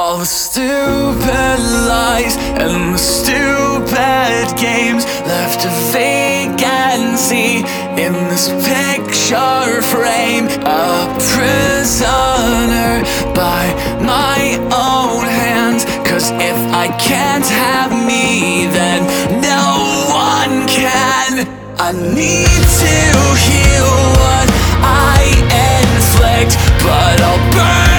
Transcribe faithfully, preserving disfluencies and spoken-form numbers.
All the stupid lies and the stupid games left a vacancy in this picture frame. A prisoner by my own hands. Cause if I can't have me, then no one can. I need to heal what I inflict, but I'll burn